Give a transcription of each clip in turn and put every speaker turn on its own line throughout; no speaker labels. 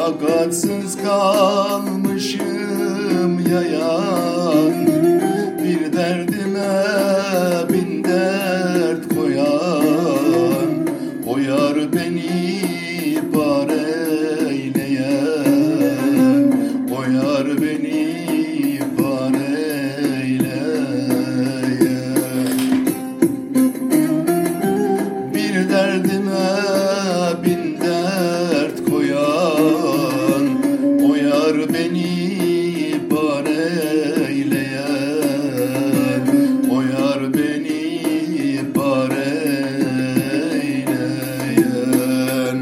Takatsız kalmışım yayan, bir derdime bin dert koyan. O yar beni pareyleyen, o yar beni pareyleyen. Bir derdime bin dert koyan, o yar beni pareyleyen, o yar beni pareyleyen.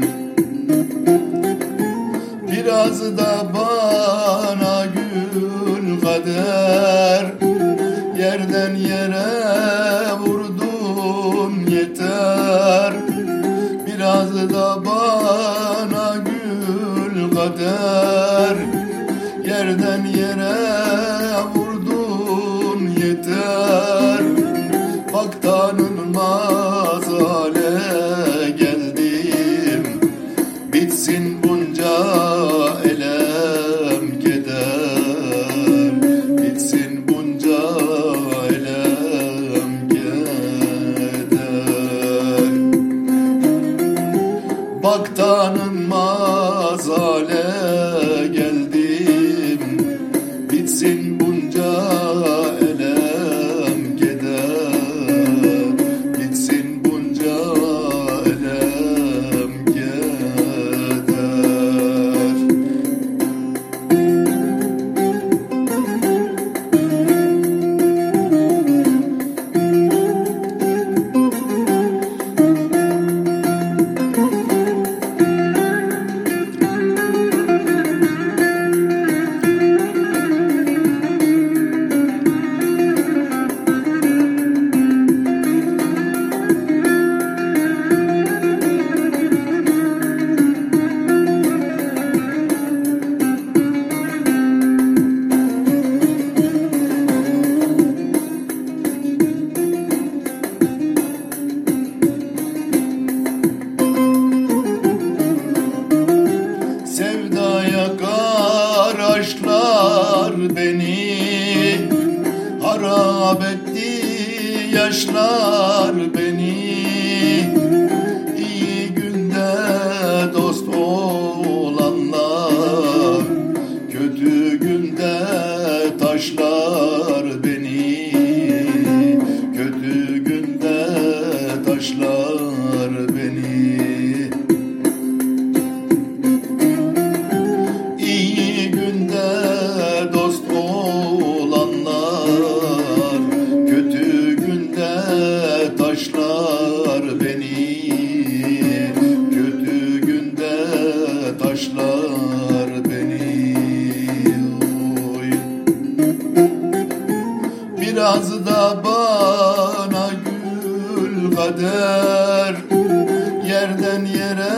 Biraz da bana gül kader, yerden yere vurdun yeter. Biraz da bana gül kader, yerden yere vurdun yeter. Bak tanınmaz hale geldim, bitsin bunca elem keder, bitsin bunca elem keder. Bak tanınmaz hale geldim, bitsin bunca elem keder, bitsin bunca elem keder. Sevdaya aşklar beni, harap etti yaşlar beni. İyi günde dost olanlar, kötü günde taşlar beni, kötü günde taşlar beni. İyi günde dost olanlar, kötü günde taşlar beni, kötü günde taşlar beni. Oy. Biraz da bana gül kader, yerden yere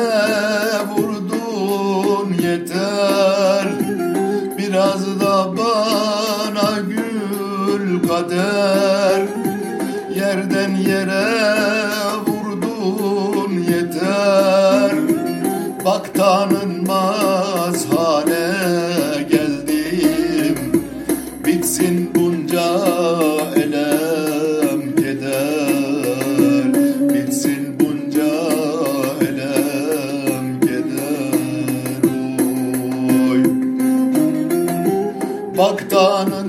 vurdun yeter. Biraz da bana gül kader, yerden yere vurdun yeter. Bak tanınmaz hale geldim, bitsin bunca elem keder, bitsin bunca elem keder. Oy. Bak tanınmaz